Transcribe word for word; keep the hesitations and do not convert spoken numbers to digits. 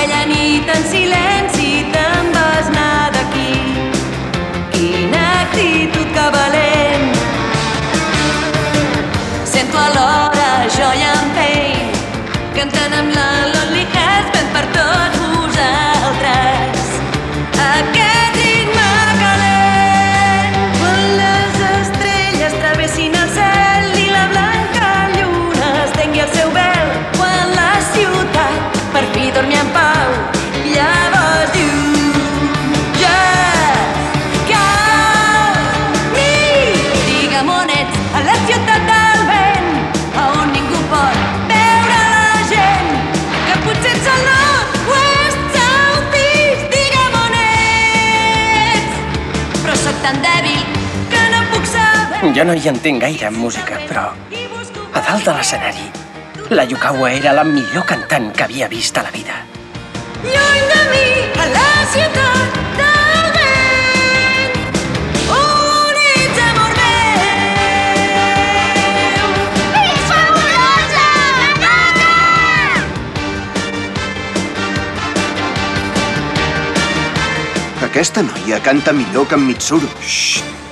Aquella nit en silenci te'n vas anar d'aquí. Quina actitud que valent. Sento alhora joia en pain, cantant amb la Lonely Husband per tots vosaltres. Aquest ritme calent, quan les estrelles travessin el cel i la blanca lluna estengui el seu vel, quan la ciutat per fi dormi en pau, llavors diu ja camí. Digue'm on ets, a la ciutat del vent, a on ningú pot veure la gent, que potser ets al nord, oest, south, east. Digue'm on ets, però sóc tan dèbil que no puc saber. Jo no hi entenc gaire en música, però a dalt de l'escenari, la Yukawa era la millor cantant que havia vist a la vida. Lluny de mi, a la ciutat del vent, on ets, amor meu. Ets fabulosa, Nana! Aquesta noia canta millor que en Mitsuru. Xxt!